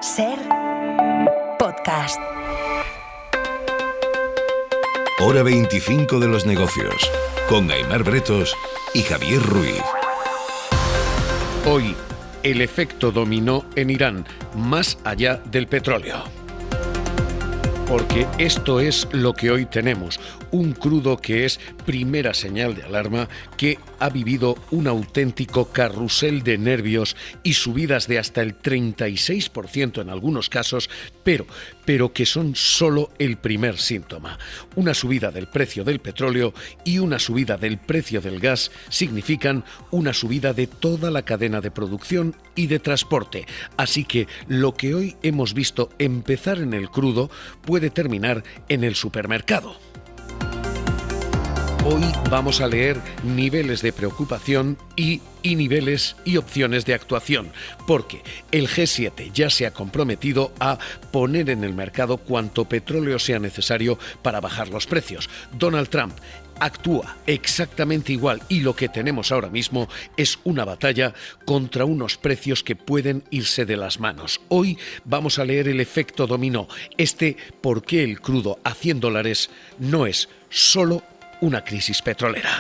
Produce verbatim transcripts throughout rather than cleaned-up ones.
Ser podcast. Hora veinticinco de los negocios, con Aimar Bretos y Javier Ruiz. Hoy, el efecto dominó en Irán, más allá del petróleo. Porque esto es lo que hoy tenemos, un crudo que es primera señal de alarma, que ha vivido un auténtico carrusel de nervios y subidas de hasta el treinta y seis por ciento en algunos casos, pero, pero que son solo el primer síntoma. Una subida del precio del petróleo y una subida del precio del gas significan una subida de toda la cadena de producción y de transporte. Así que lo que hoy hemos visto empezar en el crudo puede terminar en el supermercado. Hoy vamos a leer niveles de preocupación y, y niveles y opciones de actuación, porque el G siete ya se ha comprometido a poner en el mercado cuanto petróleo sea necesario para bajar los precios. Donald Trump actúa exactamente igual y lo que tenemos ahora mismo es una batalla contra unos precios que pueden irse de las manos. Hoy vamos a leer el efecto dominó, este por qué el crudo a cien dólares no es solo una crisis petrolera.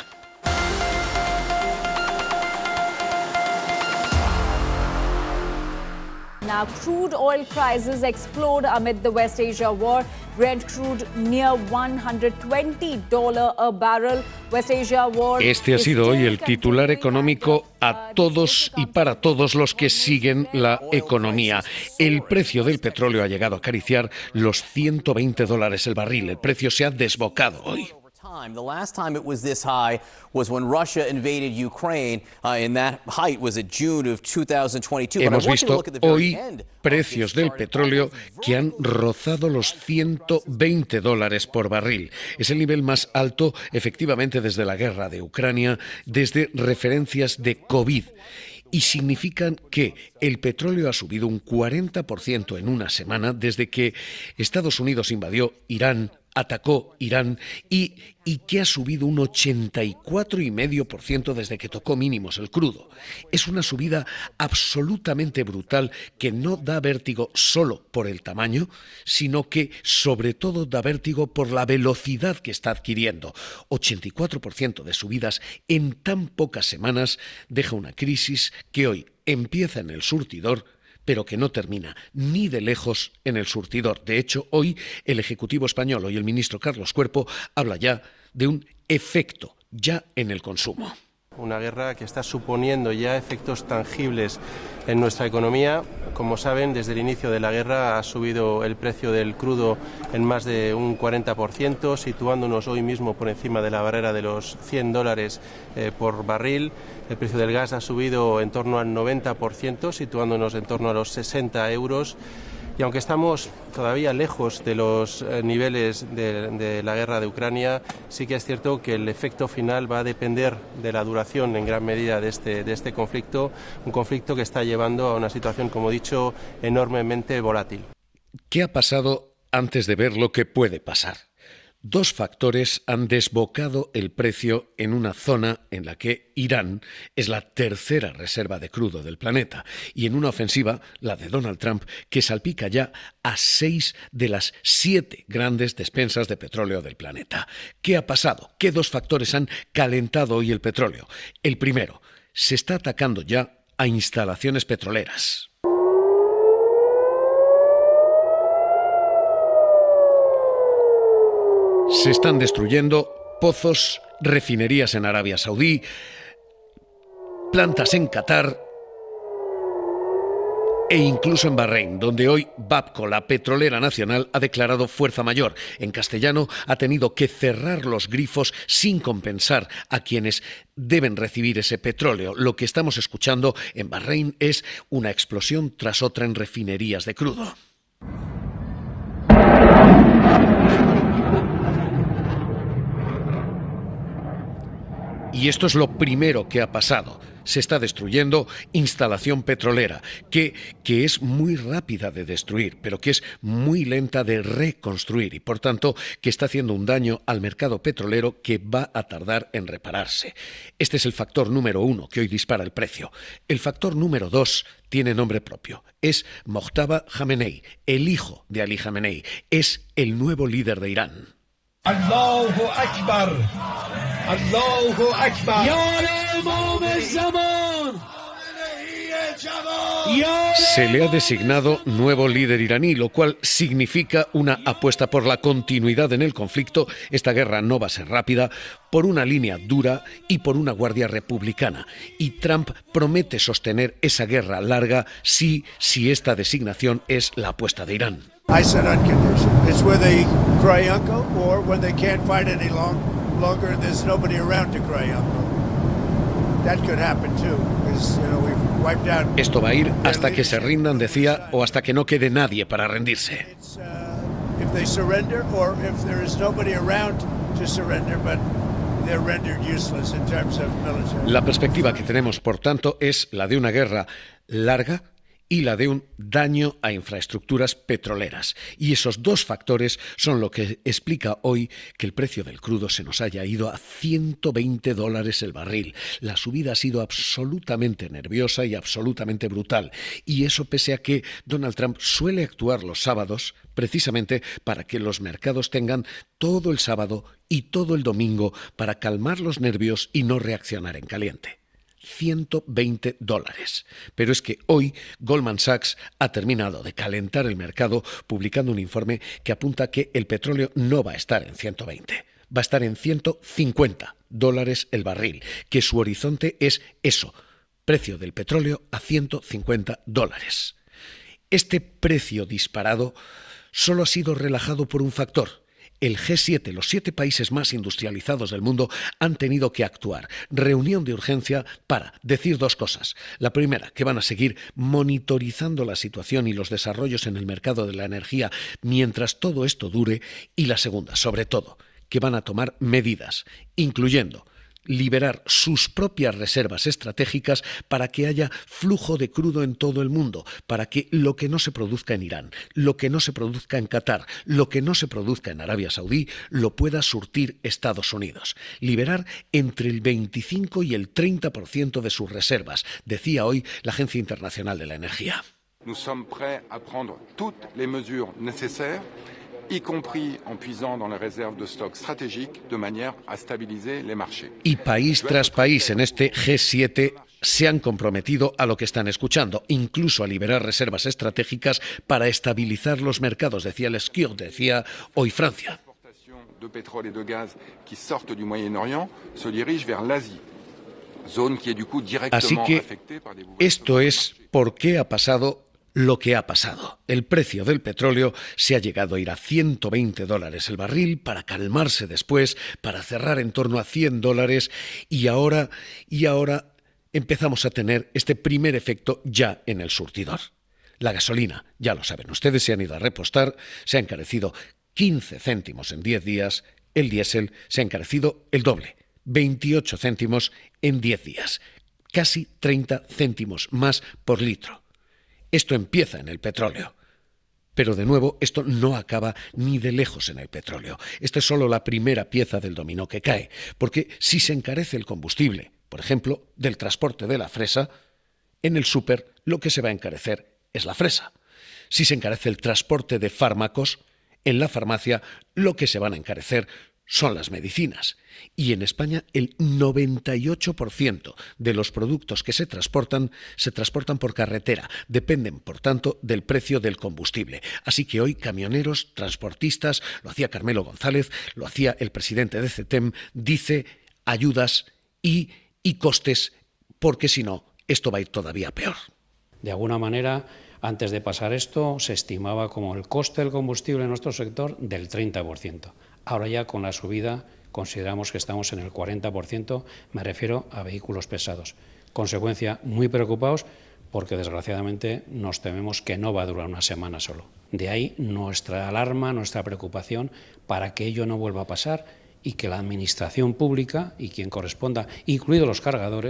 Now, crude oil prices explode amid the West Asia war. Brent crude near one hundred twenty dollars a barrel. West Asia war. Este ha sido hoy el titular económico a todos y para todos los que siguen la economía. El precio del petróleo ha llegado a acariciar los ciento veinte dólares el barril. El precio se ha desbocado hoy. The last time it was this high was when Russia invaded Ukraine, uh, and that height was at June of two thousand twenty-two. Hemos visto hoy precios del petróleo que han rozado los ciento veinte dólares por barril. Es el nivel más alto, efectivamente, desde la guerra de Ucrania, desde referencias de COVID. Y significan que el petróleo ha subido un cuarenta por ciento en una semana desde que Estados Unidos invadió Irán, atacó Irán y, y que ha subido un ochenta y cuatro coma cinco por ciento desde que tocó mínimos el crudo. Es una subida absolutamente brutal que no da vértigo solo por el tamaño, sino que sobre todo da vértigo por la velocidad que está adquiriendo. ochenta y cuatro por ciento de subidas en tan pocas semanas deja una crisis que hoy empieza en el surtidor, pero que no termina ni de lejos en el surtidor. De hecho, hoy el Ejecutivo español, hoy el ministro Carlos Cuerpo, habla ya de un efecto ya en el consumo. Una guerra que está suponiendo ya efectos tangibles en nuestra economía. Como saben, desde el inicio de la guerra ha subido el precio del crudo en más de un cuarenta por ciento, situándonos hoy mismo por encima de la barrera de los cien dólares eh, por barril. El precio del gas ha subido en torno al noventa por ciento, situándonos en torno a los sesenta euros. Y aunque estamos todavía lejos de los niveles de, de la guerra de Ucrania, sí que es cierto que el efecto final va a depender de la duración en gran medida de este, de este conflicto, un conflicto que está llevando a una situación, como he dicho, enormemente volátil. ¿Qué ha pasado antes de ver lo que puede pasar? Dos factores han desbocado el precio en una zona en la que Irán es la tercera reserva de crudo del planeta y en una ofensiva, la de Donald Trump, que salpica ya a seis de las siete grandes despensas de petróleo del planeta. ¿Qué ha pasado? ¿Qué dos factores han calentado hoy el petróleo? El primero, se está atacando ya a instalaciones petroleras. Se están destruyendo pozos, refinerías en Arabia Saudí, plantas en Qatar e incluso en Bahrein, donde hoy Bapco, la petrolera nacional, ha declarado fuerza mayor. En castellano, ha tenido que cerrar los grifos sin compensar a quienes deben recibir ese petróleo. Lo que estamos escuchando en Bahrein es una explosión tras otra en refinerías de crudo. Y esto es lo primero que ha pasado. se está destruyendo instalación petrolera, que, que es muy rápida de destruir, pero que es muy lenta de reconstruir y, por tanto, que está haciendo un daño al mercado petrolero que va a tardar en repararse. Este es el factor número uno que hoy dispara el precio. El factor número dos tiene nombre propio. Es Mojtaba Khamenei, el hijo de Ali Khamenei. Es el nuevo líder de Irán. Allahu Akbar. Allahu Akbar. Se le ha designado nuevo líder iraní, lo cual significa una apuesta por la continuidad en el conflicto. Esta guerra no va a ser rápida, por una línea dura y por una guardia republicana. Y Trump promete sostener esa guerra larga si, si esta designación es la apuesta de Irán. I said unconditional. It's where they cry uncle, or when they can't fight any long, longer and there's nobody around to cry uncle. That could happen too, because, you know, we've wiped out. Esto va a ir hasta que se rindan, decía, o hasta que no quede nadie para rendirse. It's, uh, if they surrender, or if there is nobody around to surrender, but they're rendered useless in terms of military. La perspectiva que tenemos, por tanto, es la de una guerra larga y la de un daño a infraestructuras petroleras. Y esos dos factores son lo que explica hoy que el precio del crudo se nos haya ido a ciento veinte dólares el barril. La subida ha sido absolutamente nerviosa y absolutamente brutal. Y eso pese a que Donald Trump suele actuar los sábados precisamente para que los mercados tengan todo el sábado y todo el domingo para calmar los nervios y no reaccionar en caliente. ciento veinte dólares. Pero es que hoy Goldman Sachs ha terminado de calentar el mercado publicando un informe que apunta que el petróleo no va a estar en ciento veinte, va a estar en ciento cincuenta dólares el barril, que su horizonte es eso, precio del petróleo a ciento cincuenta dólares. Este precio disparado solo ha sido relajado por un factor. El G siete, los siete países más industrializados del mundo, han tenido que actuar. Reunión de urgencia para decir dos cosas. La primera, que van a seguir monitorizando la situación y los desarrollos en el mercado de la energía mientras todo esto dure. Y la segunda, sobre todo, que van a tomar medidas, incluyendo liberar sus propias reservas estratégicas para que haya flujo de crudo en todo el mundo, para que lo que no se produzca en Irán, lo que no se produzca en Qatar, lo que no se produzca en Arabia Saudí, lo pueda surtir Estados Unidos. Liberar entre el veinticinco y el treinta por ciento de sus reservas, decía hoy la Agencia Internacional de la Energía. Nous sommes prêts à prendre toutes les mesures nécessaires, y compris en puisant dans les réserves de stock stratégiques de manière à stabiliser les marchés. Y país tras país en este G siete se han comprometido a lo que están escuchando, incluso a liberar reservas estratégicas para estabilizar los mercados, decía Lescure, decía hoy Francia. De pétrole et de gaz qui sortent du Moyen-Orient se dirigent vers l'Asie. Zone qui est du coup directement affectée par des bouleversements. Esto es por qué ha pasado lo que ha pasado. El precio del petróleo se ha llegado a ir a ciento veinte dólares el barril para calmarse después, para cerrar en torno a cien dólares y ahora, y ahora empezamos a tener este primer efecto ya en el surtidor. La gasolina, ya lo saben ustedes, se han ido a repostar, se ha encarecido quince céntimos en diez días, el diésel se ha encarecido el doble, veintiocho céntimos en diez días, casi treinta céntimos más por litro. Esto empieza en el petróleo. Pero de nuevo, esto no acaba ni de lejos en el petróleo. Esta es solo la primera pieza del dominó que cae, porque si se encarece el combustible, por ejemplo, del transporte de la fresa, en el súper lo que se va a encarecer es la fresa. Si se encarece el transporte de fármacos, en la farmacia lo que se van a encarecer son las medicinas. Y en España el noventa y ocho por ciento de los productos que se transportan se transportan por carretera. Dependen, por tanto, del precio del combustible. Así que hoy camioneros, transportistas, lo hacía Carmelo González, lo hacía el presidente de CETEM, dice ayudas y, y costes, porque si no, esto va a ir todavía peor. De alguna manera, antes de pasar esto, se estimaba como el coste del combustible en nuestro sector del treinta por ciento. Ahora ya con la subida consideramos que estamos en el cuarenta por ciento, me refiero a vehículos pesados. Consecuencia, muy preocupados porque desgraciadamente nos tememos que no va a durar una semana solo. De ahí nuestra alarma, nuestra preocupación para que ello no vuelva a pasar y que la administración pública y quien corresponda, incluidos los cargadores,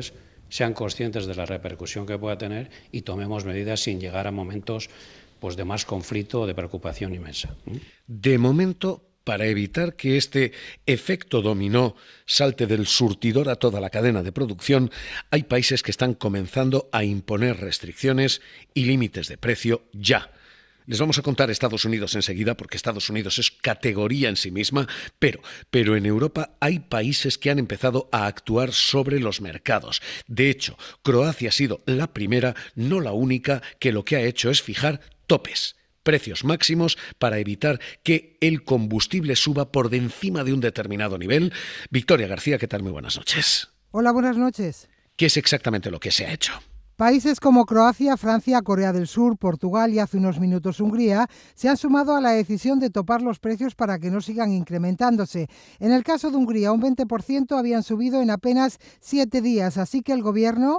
sean conscientes de la repercusión que pueda tener y tomemos medidas sin llegar a momentos pues, de más conflicto o de preocupación inmensa. De momento, para evitar que este efecto dominó salte del surtidor a toda la cadena de producción, hay países que están comenzando a imponer restricciones y límites de precio ya. Les vamos a contar Estados Unidos enseguida, porque Estados Unidos es categoría en sí misma, pero, pero en Europa hay países que han empezado a actuar sobre los mercados. De hecho, Croacia ha sido la primera, no la única, que lo que ha hecho es fijar topes, precios máximos para evitar que el combustible suba por de encima de un determinado nivel. Victoria García, ¿qué tal? Muy buenas noches. Hola, buenas noches. ¿Qué es exactamente lo que se ha hecho? Países como Croacia, Francia, Corea del Sur, Portugal y hace unos minutos Hungría se han sumado a la decisión de topar los precios para que no sigan incrementándose. En el caso de Hungría, un veinte por ciento habían subido en apenas siete días, así que el gobierno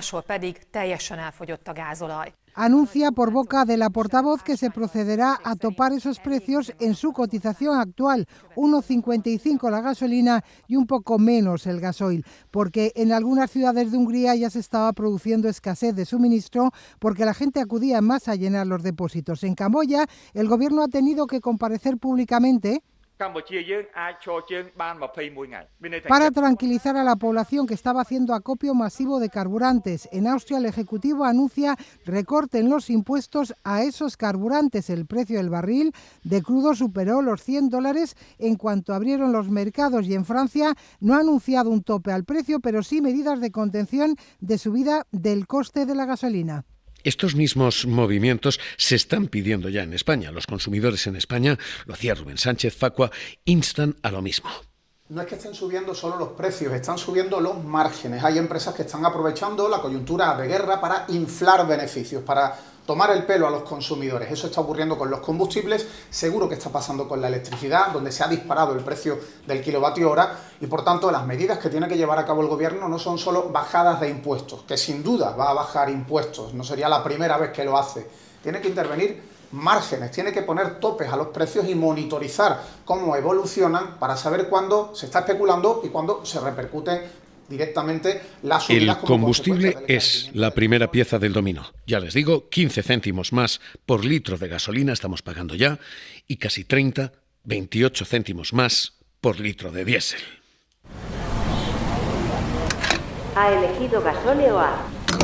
anuncia por boca de la portavoz que se procederá a topar esos precios en su cotización actual, uno cincuenta y cinco la gasolina y un poco menos el gasoil, porque en algunas ciudades de Hungría ya se estaba produciendo escasez de suministro porque la gente acudía más a llenar los depósitos. En Camboya, el gobierno ha tenido que comparecer públicamente para tranquilizar a la población que estaba haciendo acopio masivo de carburantes. En Austria, el Ejecutivo anuncia recorte en los impuestos a esos carburantes. El precio del barril de crudo superó los cien dólares en cuanto abrieron los mercados, y en Francia no ha anunciado un tope al precio, pero sí medidas de contención de subida del coste de la gasolina. Estos mismos movimientos se están pidiendo ya en España. Los consumidores en España, lo hacía Rubén Sánchez Facua, instan a lo mismo. No es que estén subiendo solo los precios, están subiendo los márgenes. Hay empresas que están aprovechando la coyuntura de guerra para inflar beneficios, para tomar el pelo a los consumidores. Eso está ocurriendo con los combustibles, seguro que está pasando con la electricidad, donde se ha disparado el precio del kilovatio hora, y por tanto las medidas que tiene que llevar a cabo el gobierno no son solo bajadas de impuestos, que sin duda va a bajar impuestos, no sería la primera vez que lo hace. Tiene que intervenir márgenes, tiene que poner topes a los precios y monitorizar cómo evolucionan para saber cuándo se está especulando y cuándo se repercute directamente la subida. El combustible es la primera pieza del dominó. Ya les digo, quince céntimos más por litro de gasolina estamos pagando ya, y casi treinta, veintiocho céntimos más por litro de diésel. Ha elegido gasóleo A.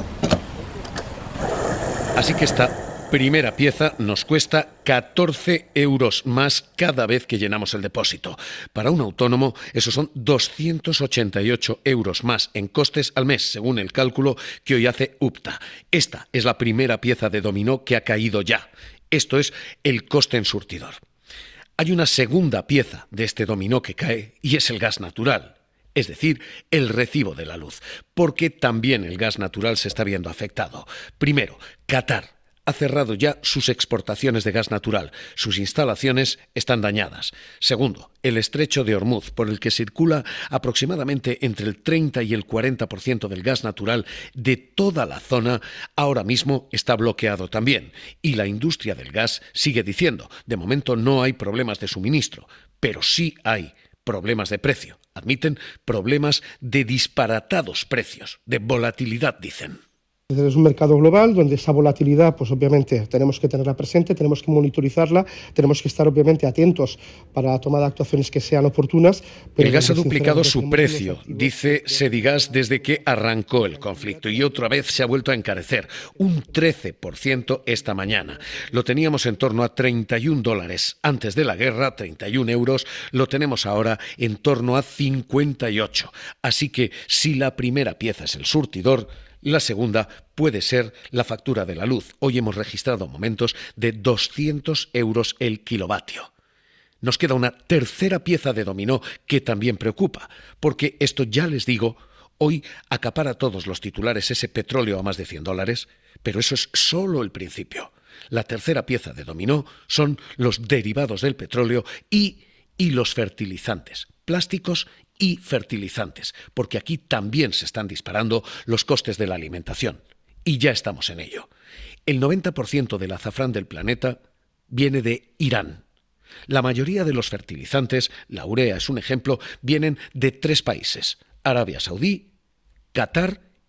Así que esta primera pieza nos cuesta catorce euros más cada vez que llenamos el depósito. Para un autónomo, esos son doscientos ochenta y ocho euros más en costes al mes, según el cálculo que hoy hace UPTA. Esta es la primera pieza de dominó que ha caído ya. Esto es el coste en surtidor. Hay una segunda pieza de este dominó que cae, y es el gas natural, es decir, el recibo de la luz, porque también el gas natural se está viendo afectado. Primero, Qatar ha cerrado ya sus exportaciones de gas natural. Sus instalaciones están dañadas. Segundo, el estrecho de Hormuz, por el que circula aproximadamente entre el treinta y el cuarenta por ciento del gas natural de toda la zona, ahora mismo está bloqueado también. Y la industria del gas sigue diciendo, de momento no hay problemas de suministro, pero sí hay problemas de precio. Admiten problemas de disparatados precios, de volatilidad, dicen. Es un mercado global donde esa volatilidad, pues obviamente tenemos que tenerla presente, tenemos que monitorizarla, tenemos que estar obviamente atentos para la toma de actuaciones que sean oportunas. El gas ha duplicado su precio, dice Sedigas, desde que arrancó el conflicto, y otra vez se ha vuelto a encarecer, un trece por ciento esta mañana. Lo teníamos en torno a treinta y un dólares antes de la guerra, treinta y un euros, lo tenemos ahora en torno a cincuenta y ocho. Así que si la primera pieza es el surtidor, la segunda puede ser la factura de la luz. Hoy hemos registrado momentos de doscientos euros el kilovatio. Nos queda una tercera pieza de dominó que también preocupa, porque esto, ya les digo, hoy acapara todos los titulares ese petróleo a más de cien dólares, pero eso es solo el principio. La tercera pieza de dominó son los derivados del petróleo y, y los fertilizantes, plásticos y fertilizantes, porque aquí también se están disparando los costes de la alimentación. Y ya estamos en ello. El noventa por ciento del azafrán del planeta viene de Irán. La mayoría de los fertilizantes, la urea es un ejemplo, vienen de tres países: Arabia Saudí, Qatar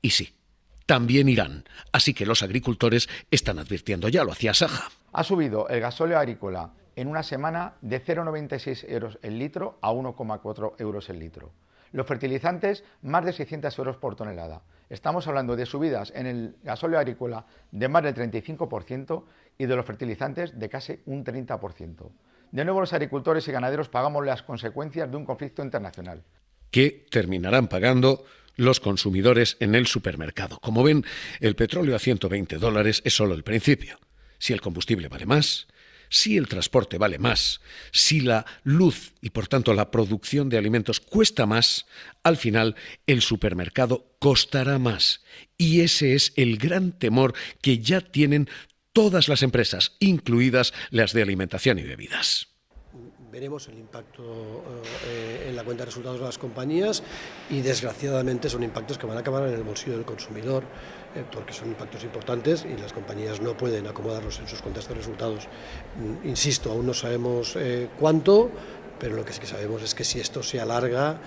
Y sí, también Irán. Así que los agricultores están advirtiendo, ya lo hacía Saja. Ha subido el gasóleo agrícola en una semana de cero coma noventa y seis euros el litro a uno coma cuatro euros el litro. Los fertilizantes, más de seiscientos euros por tonelada. Estamos hablando de subidas en el gasóleo agrícola de más del treinta y cinco por ciento y de los fertilizantes de casi un treinta por ciento. De nuevo, los agricultores y ganaderos pagamos las consecuencias de un conflicto internacional. Que terminarán pagando los consumidores en el supermercado. Como ven, el petróleo a ciento veinte dólares es solo el principio. Si el combustible vale más, si el transporte vale más, si la luz y por tanto la producción de alimentos cuesta más, al final el supermercado costará más. Y ese es el gran temor que ya tienen todas las empresas, incluidas las de alimentación y bebidas. Veremos el impacto eh, en la cuenta de resultados de las compañías y desgraciadamente son impactos que van a acabar en el bolsillo del consumidor eh, porque son impactos importantes y las compañías no pueden acomodarlos en sus cuentas de resultados. Mm, insisto, aún no sabemos eh, cuánto, pero lo que sí que sabemos es que si esto se alarga,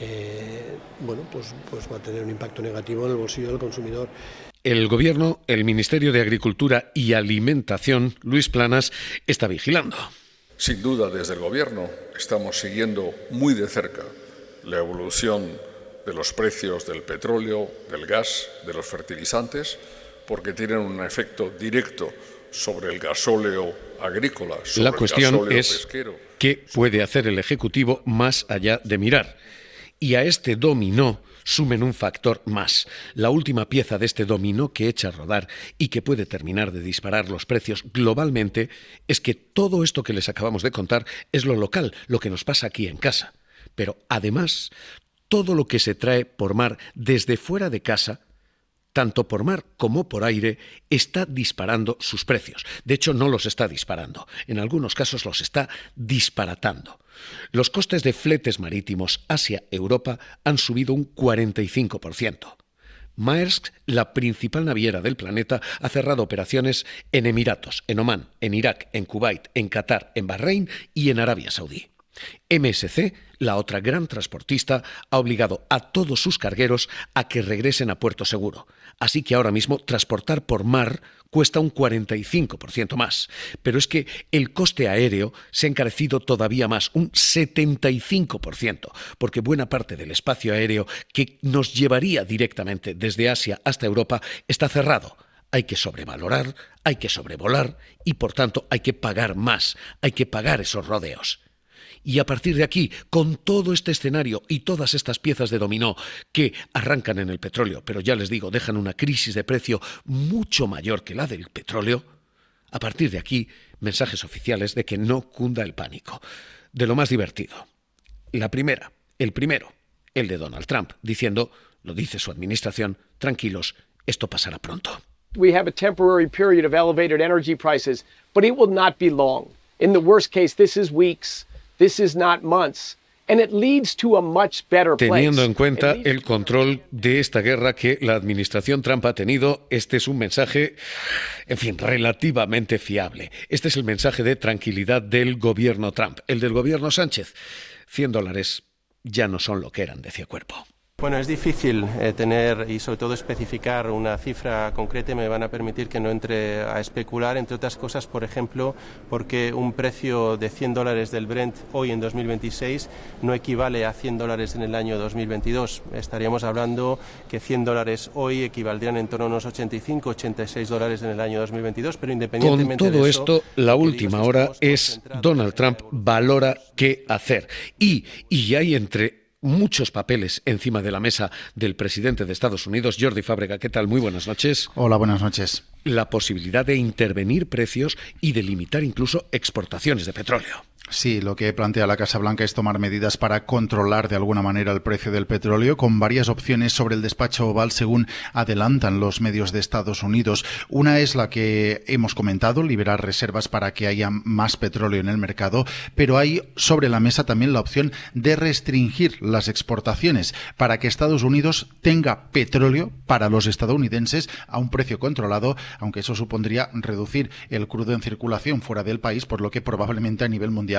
eh, bueno, pues, pues va a tener un impacto negativo en el bolsillo del consumidor. El Gobierno, el Ministerio de Agricultura y Alimentación, Luis Planas, está vigilando. Sin duda, desde el Gobierno estamos siguiendo muy de cerca la evolución de los precios del petróleo, del gas, de los fertilizantes, porque tienen un efecto directo sobre el gasóleo agrícola, sobre la cuestión el gasóleo es pesquero. ¿Qué puede hacer el Ejecutivo más allá de mirar? Y a este dominó sumen un factor más, la última pieza de este dominó que echa a rodar y que puede terminar de disparar los precios globalmente, es que todo esto que les acabamos de contar es lo local, lo que nos pasa aquí en casa. Pero además, todo lo que se trae por mar desde fuera de casa, tanto por mar como por aire, está disparando sus precios. De hecho, no los está disparando. En algunos casos los está disparatando. Los costes de fletes marítimos Asia-Europa han subido un cuarenta y cinco por ciento. Maersk, la principal naviera del planeta, ha cerrado operaciones en Emiratos, en Omán, en Irak, en Kuwait, en Qatar, en Bahrein y en Arabia Saudí. M S C, la otra gran transportista, ha obligado a todos sus cargueros a que regresen a puerto seguro. Así que ahora mismo transportar por mar cuesta un cuarenta y cinco por ciento más. Pero es que el coste aéreo se ha encarecido todavía más, un setenta y cinco por ciento, porque buena parte del espacio aéreo que nos llevaría directamente desde Asia hasta Europa está cerrado. Hay que sobrevalorar, hay que sobrevolar y por tanto hay que pagar más, hay que pagar esos rodeos. Y a partir de aquí, con todo este escenario y todas estas piezas de dominó que arrancan en el petróleo, pero ya les digo, dejan una crisis de precio mucho mayor que la del petróleo, a partir de aquí, mensajes oficiales de que no cunda el pánico. De lo más divertido. La primera, el primero, el de Donald Trump, diciendo, lo dice su administración, tranquilos, esto pasará pronto. We have a temporary period of elevated energy prices, but it will not be long. In the worst case, this is weeks. This is not months, and it leads to a much better place. Teniendo en cuenta el control de esta guerra que la administración Trump ha tenido, este es un mensaje, en fin, relativamente fiable. Este es el mensaje de tranquilidad del gobierno Trump. El del gobierno Sánchez, cien dólares ya no son lo que eran, decía Cuerpo. Bueno, es difícil eh, tener y sobre todo especificar una cifra concreta y me van a permitir que no entre a especular, entre otras cosas, por ejemplo, porque un precio de cien dólares del Brent hoy en dos mil veintiséis no equivale a cien dólares en el año dos mil veintidós. Estaríamos hablando que cien dólares hoy equivaldrían en torno a unos ochenta y cinco, ochenta y seis dólares en el año dos mil veintidós, pero independientemente Con todo de eso, esto, la última hora es Donald Trump valora qué hacer. Y, y hay entre muchos papeles encima de la mesa del presidente de Estados Unidos, Jordi Fábrega. ¿Qué tal? Muy buenas noches. Hola, buenas noches. La posibilidad de intervenir precios y de limitar incluso exportaciones de petróleo. Sí, lo que plantea la Casa Blanca es tomar medidas para controlar de alguna manera el precio del petróleo, con varias opciones sobre el despacho oval según adelantan los medios de Estados Unidos. Una es la que hemos comentado, liberar reservas para que haya más petróleo en el mercado, pero hay sobre la mesa también la opción de restringir las exportaciones para que Estados Unidos tenga petróleo para los estadounidenses a un precio controlado, aunque eso supondría reducir el crudo en circulación fuera del país, por lo que probablemente a nivel mundial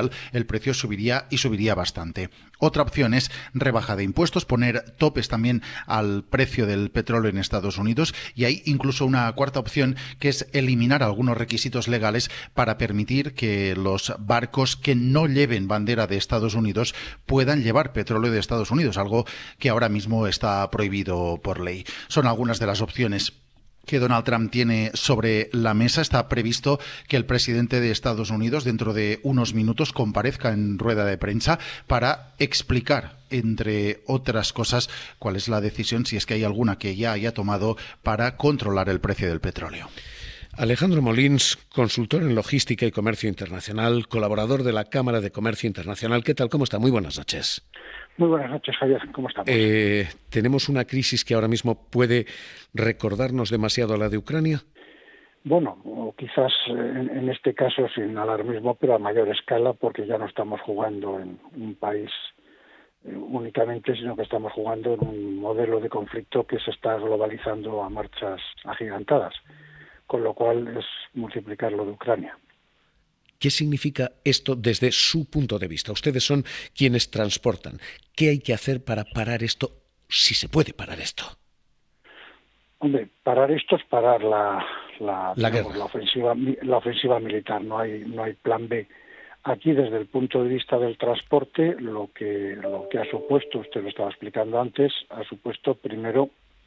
mundial, el precio subiría y subiría bastante. Otra opción es rebaja de impuestos, poner topes también al precio del petróleo en Estados Unidos, y hay incluso una cuarta opción que es eliminar algunos requisitos legales para permitir que los barcos que no lleven bandera de Estados Unidos puedan llevar petróleo de Estados Unidos, algo que ahora mismo está prohibido por ley. Son algunas de las opciones que Donald Trump tiene sobre la mesa. Está previsto que el presidente de Estados Unidos dentro de unos minutos comparezca en rueda de prensa para explicar, entre otras cosas, cuál es la decisión, si es que hay alguna que ya haya tomado, para controlar el precio del petróleo. Alejandro Molins, consultor en logística y comercio internacional, colaborador de la Cámara de Comercio Internacional. ¿Qué tal? ¿Cómo está? Muy buenas noches. Muy buenas noches, Javier. ¿Cómo estamos? Eh, ¿Tenemos una crisis que ahora mismo puede recordarnos demasiado a la de Ucrania? Bueno, o quizás en, en este caso sin alarmismo, pero a mayor escala, porque ya no estamos jugando en un país eh, únicamente, sino que estamos jugando en un modelo de conflicto que se está globalizando a marchas agigantadas, con lo cual es multiplicar lo de Ucrania. ¿Qué significa esto desde su punto de vista? Ustedes son quienes transportan. ¿Qué hay que hacer para parar esto, si se puede parar esto? Hombre, parar esto es parar la, la, la, digamos, la ofensiva la ofensiva militar. No hay no hay plan B. Aquí, desde el punto de vista del transporte, lo que lo que ha supuesto, usted lo estaba explicando antes, ha supuesto primero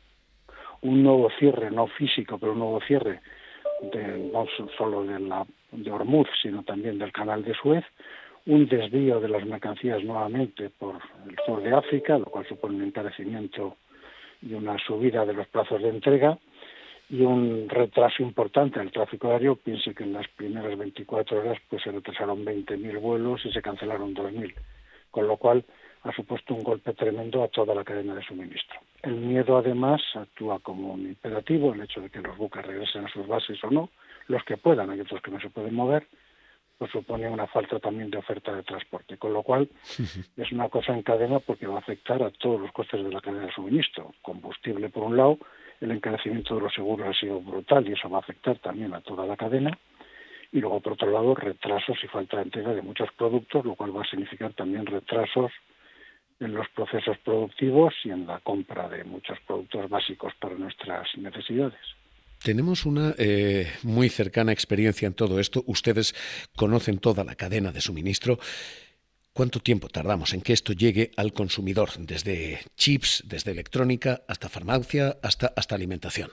un nuevo cierre, no físico, pero un nuevo cierre de, no solo de la de Hormuz, sino también del canal de Suez, un desvío de las mercancías nuevamente por el sur de África, lo cual supone un encarecimiento y una subida de los plazos de entrega, y un retraso importante del tráfico aéreo. Piense que en las primeras veinticuatro horas pues se retrasaron veinte mil vuelos y se cancelaron dos mil, con lo cual ha supuesto un golpe tremendo a toda la cadena de suministro. El miedo, además, actúa como un imperativo, el hecho de que los buques regresen a sus bases o no, los que puedan, hay otros que no se pueden mover, pues supone una falta también de oferta de transporte, con lo cual es una cosa en cadena, porque va a afectar a todos los costes de la cadena de suministro. Combustible, por un lado, el encarecimiento de los seguros ha sido brutal y eso va a afectar también a toda la cadena, y luego, por otro lado, retrasos y falta de entrega de muchos productos, lo cual va a significar también retrasos en los procesos productivos y en la compra de muchos productos básicos para nuestras necesidades. Tenemos una eh, muy cercana experiencia en todo esto. Ustedes conocen toda la cadena de suministro. ¿Cuánto tiempo tardamos en que esto llegue al consumidor? Desde chips, desde electrónica, hasta farmacia, hasta, hasta alimentación.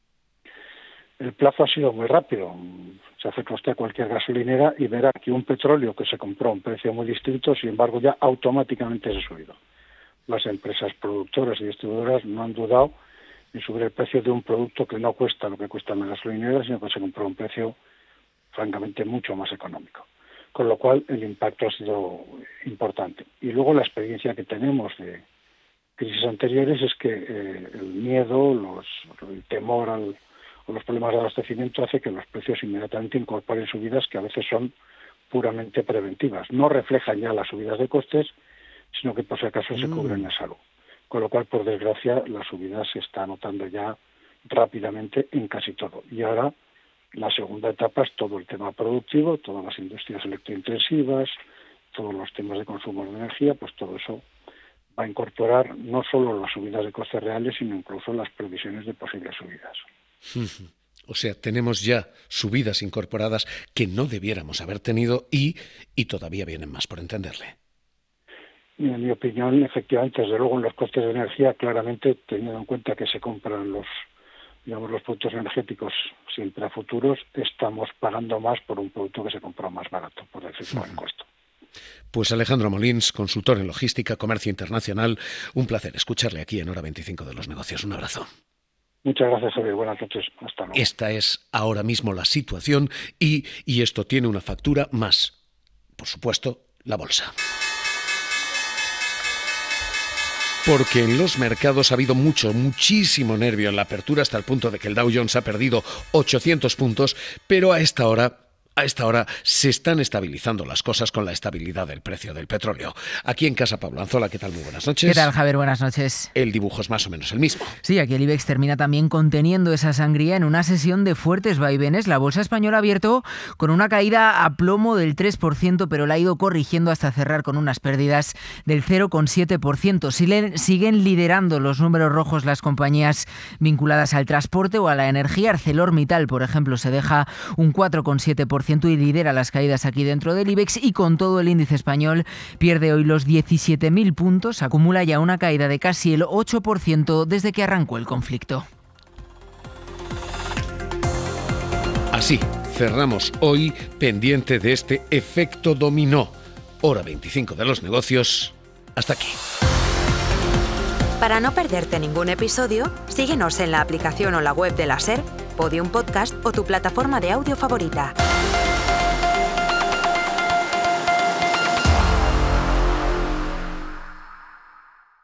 El plazo ha sido muy rápido. Se acerca usted a cualquier gasolinera y verá que un petróleo que se compró a un precio muy distinto, sin embargo, ya automáticamente se ha subido. Las empresas productoras y distribuidoras no han dudado en subir el precio de un producto que no cuesta lo que cuesta en la gasolinera, sino que se compró a un precio francamente mucho más económico. Con lo cual el impacto ha sido importante. Y luego la experiencia que tenemos de crisis anteriores es que eh, el miedo, los, el temor al, o los problemas de abastecimiento hace que los precios inmediatamente incorporen subidas que a veces son puramente preventivas. No reflejan ya las subidas de costes, sino que por si acaso mm. se cubren en salud. Con lo cual, por desgracia, la subida se está notando ya rápidamente en casi todo. Y ahora la segunda etapa es todo el tema productivo, todas las industrias electrointensivas, todos los temas de consumo de energía, pues todo eso va a incorporar no solo las subidas de costes reales, sino incluso las previsiones de posibles subidas. O sea, tenemos ya subidas incorporadas que no debiéramos haber tenido y, y todavía vienen más, por entenderle. Y en mi opinión, efectivamente, desde luego en los costes de energía, claramente, teniendo en cuenta que se compran los, digamos, los productos energéticos siempre a futuros, estamos pagando más por un producto que se compró más barato, por decirlo en costo. Pues Alejandro Molins, consultor en logística, comercio internacional, un placer escucharle aquí en Hora veinticinco de los Negocios. Un abrazo. Muchas gracias, Javier. Buenas noches. Hasta luego. Esta es ahora mismo la situación y, y esto tiene una factura más. Por supuesto, la bolsa. Porque en los mercados ha habido mucho, muchísimo nervio en la apertura hasta el punto de que el Dow Jones ha perdido ochocientos puntos, pero a esta hora A esta hora se están estabilizando las cosas con la estabilidad del precio del petróleo. Aquí en casa, Pablo Anzola, ¿qué tal? Muy buenas noches. ¿Qué tal, Javier? Buenas noches. El dibujo es más o menos el mismo. Sí, aquí el IBEX termina también conteniendo esa sangría en una sesión de fuertes vaivenes. La bolsa española ha abierto con una caída a plomo del tres por ciento, pero la ha ido corrigiendo hasta cerrar con unas pérdidas del cero coma siete por ciento. Siguen liderando los números rojos las compañías vinculadas al transporte o a la energía. ArcelorMittal, por ejemplo, se deja un cuatro coma siete por ciento y lidera las caídas aquí dentro del IBEX, y con todo el índice español pierde hoy los diecisiete mil puntos, acumula ya una caída de casi el ocho por ciento desde que arrancó el conflicto. Así cerramos hoy pendiente de este efecto dominó. Hora veinticinco de los negocios. Hasta aquí. Para no perderte ningún episodio, síguenos en la aplicación o la web de la SER, Podium Podcast o tu plataforma de audio favorita.